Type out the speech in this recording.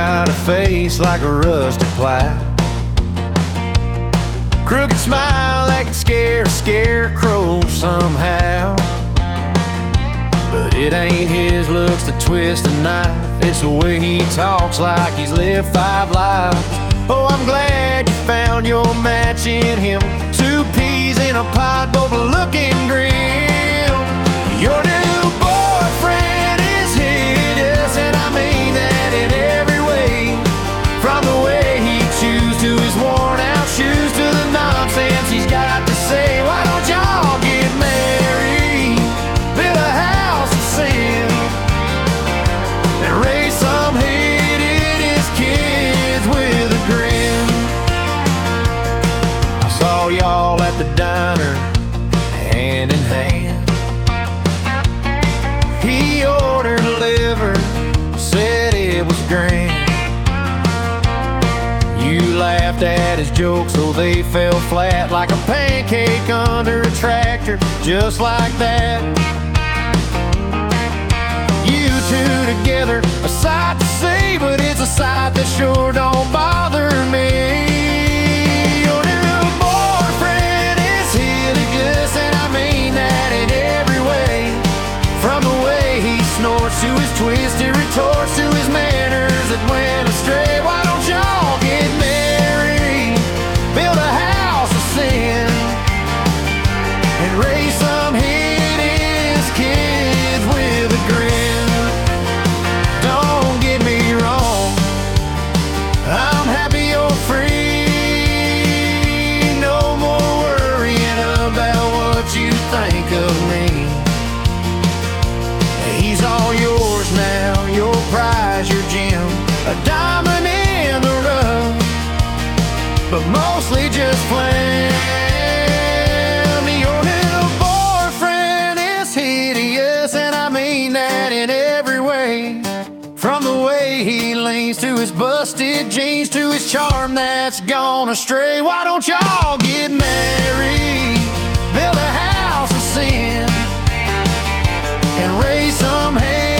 got a face like a rusted plow, crooked smile that can scare a scarecrow somehow. But it ain't his looks that twist a knife, it's the way he talks like he's lived 5 lives. Oh, I'm glad you found your match in him. 2 peas in a pod, both looking grim. Your new boyfriend is hideous, and I mean that in every way. From the way he chews to his worn out shoes, to the nonsense he's got to say. Why don't y'all get married, build a house of sin, and raise some hideous kids with a grin? I saw y'all at the diner, hand in hand. He ordered liver, said it was grand. You laughed at his jokes so they fell flat like a pancake under a tractor, just like that. You 2 together, a sight to see, but it's a sight that sure don't bother me. Your new boyfriend is hideous, and I mean that in every way. From the way he snorts to his twisted retorts, to his manners that went astray. Why don't y'all get married, build a house of sin, and raise some hideous kids with a grin? Don't get me wrong, I'm happy you're free. No more worrying about what you think of me. He's all yours now, your prize, your gem, a diamond in the rough, but mostly just plain. Your new boyfriend is hideous, and I mean that in every way. From the way he leans to his busted jeans, to his charm that's gone astray. Why don't y'all get married, build a house of sin, and raise some hay